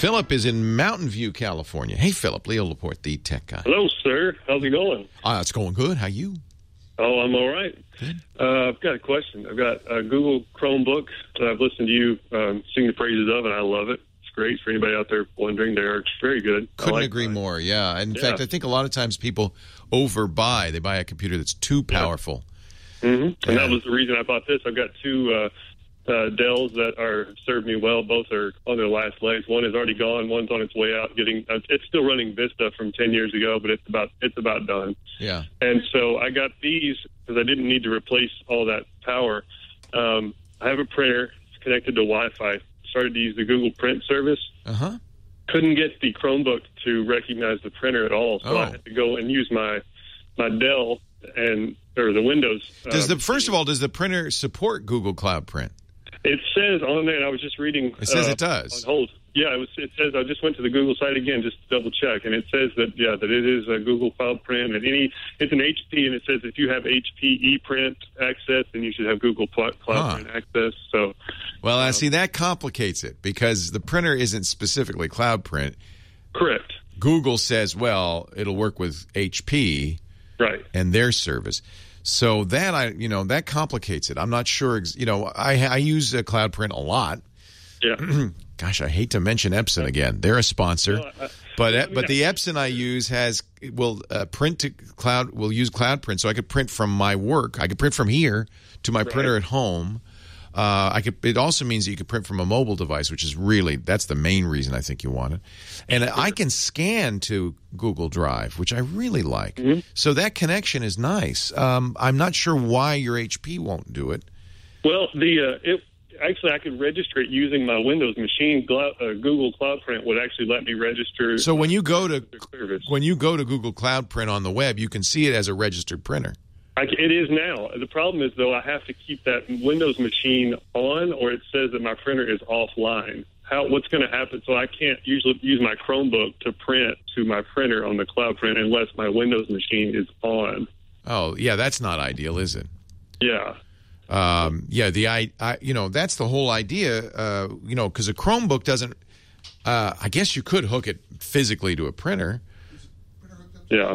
Philip is in Mountain View, California. Hey, Philip, Leo Laporte, the tech guy. Hello, sir. How's it going? It's going good. How you? Oh, I'm all right. Good. I've got a question. I've got a Google Chromebook that I've listened to you sing the praises of, and I love it. It's great for anybody out there wondering. They're very good. Couldn't agree more, yeah. In fact, I think a lot of times people overbuy. They buy a computer that's too powerful. Mm-hmm. And that was the reason I bought this. I've got two Dells that served me well. Both are on their last legs. One is already gone. One's on its way out. It's still running Vista from 10 years ago, but it's about done. Yeah. And so I got these because I didn't need to replace all that power. I have a printer. It's connected to Wi-Fi. Started to use the Google Print service. Uh-huh. Couldn't get the Chromebook to recognize the printer at all, so I had to go and use my Dell or the Windows. First of all, does the printer support Google Cloud Print? It says on there, and I was just reading. It says it does. On hold. Yeah, it says, I just went to the Google site again just to double check, and it says that it is a Google Cloud Print, and it's an HP, and it says if you have HP ePrint access, then you should have Google Cloud Print access. So, well, see, that complicates it because the printer isn't specifically Cloud Print. Correct. Google says, well, it'll work with HP, right, and their service. So that complicates it. I'm not sure. I use Cloud Print a lot. Yeah. Gosh, I hate to mention Epson again. They're a sponsor, but the Epson I use will print to cloud. Will use Cloud Print, so I could print from my work. I could print from here to my printer at home. It also means that you can print from a mobile device, which is that's the main reason I think you want it. And I can scan to Google Drive, which I really like. Mm-hmm. So that connection is nice. I'm not sure why your HP won't do it. Well, actually, I could register it using my Windows machine. Google Cloud Print would actually let me register. So when you go to Google Cloud Print on the web, you can see it as a registered printer. It is now. The problem is, though, I have to keep that Windows machine on, or it says that my printer is offline. What's going to happen? So I can't usually use my Chromebook to print to my printer on the Cloud Print unless my Windows machine is on. Oh, yeah, that's not ideal, is it? Yeah. That's the whole idea. Because a Chromebook doesn't. I guess you could hook it physically to a printer. Yeah.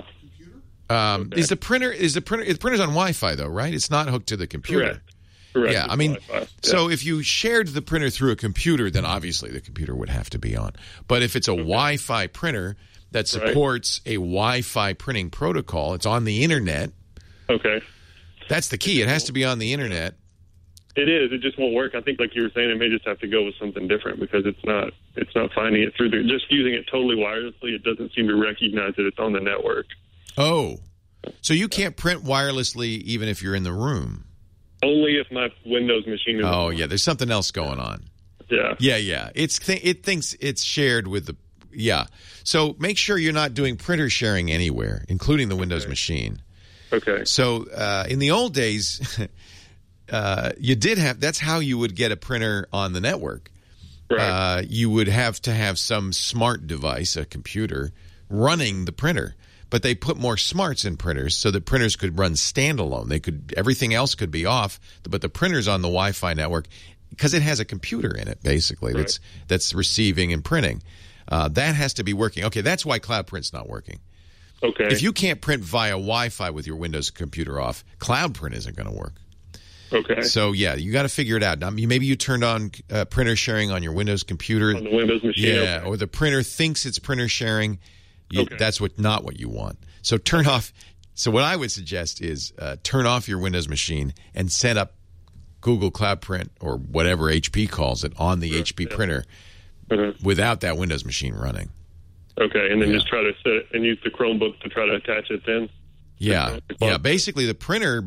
Is the printer's on Wi-Fi though, right? It's not hooked to the computer. Correct. Yeah, I mean, so if you shared the printer through a computer, then obviously the computer would have to be on. But if it's a Wi-Fi printer that supports a Wi-Fi printing protocol, it's on the internet. Okay. That's the key. It has to be on the internet. It is. It just won't work. I think, like you were saying, it may just have to go with something different because it's not finding it through just using it totally wirelessly. It doesn't seem to recognize that it's on the network. Oh, so you can't print wirelessly even if you're in the room? Only if my Windows machine is on. Oh, yeah. There's something else going on. Yeah. Yeah. It thinks it's shared with the... Yeah. So make sure you're not doing printer sharing anywhere, including the Windows machine. Okay. So in the old days, you did have... That's how you would get a printer on the network. Right. You would have to have some smart device, a computer, running the printer. But they put more smarts in printers so that printers could run standalone. Everything else could be off, but the printer's on the Wi-Fi network because it has a computer in it, basically, that's receiving and printing. That has to be working. Okay, that's why Cloud Print's not working. Okay. If you can't print via Wi-Fi with your Windows computer off, Cloud Print isn't going to work. Okay. So, yeah, you got to figure it out. Now, maybe you turned on printer sharing on your Windows computer. On the Windows machine. Yeah, or the printer thinks it's printer sharing. That's not what you want. So turn off. So what I would suggest is turn off your Windows machine and set up Google Cloud Print or whatever HP calls it on the HP printer without that Windows machine running. Okay, and then just try to set it and use the Chromebook to try to attach it then. Yeah. Basically, the printer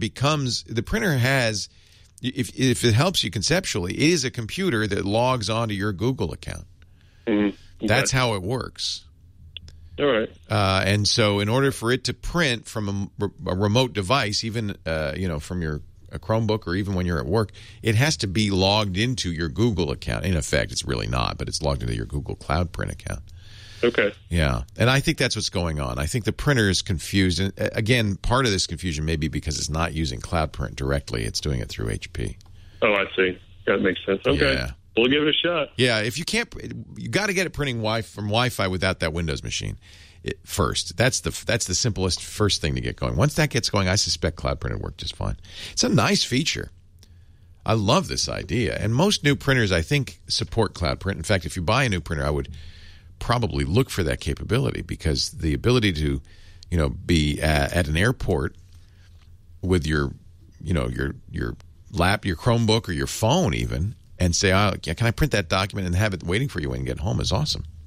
has, if it helps you conceptually, it is a computer that logs onto your Google account. Mm-hmm. That's how it works. All right. And so in order for it to print from a remote device, even from your Chromebook or even when you're at work, it has to be logged into your Google account. In effect, it's really not, but it's logged into your Google Cloud Print account. Okay. Yeah. And I think that's what's going on. I think the printer is confused. And again, part of this confusion may be because it's not using Cloud Print directly. It's doing it through HP. Oh, I see. That makes sense. Okay. We'll give it a shot. Yeah, if you can't, you got to get it printing from Wi-Fi without that Windows machine first. That's the simplest first thing to get going. Once that gets going, I suspect Cloud Print will work just fine. It's a nice feature. I love this idea, and most new printers, I think, support Cloud Print. In fact, if you buy a new printer, I would probably look for that capability, because the ability to, be at an airport with your Chromebook or your phone even, and say, can I print that document and have it waiting for you when you get home is awesome.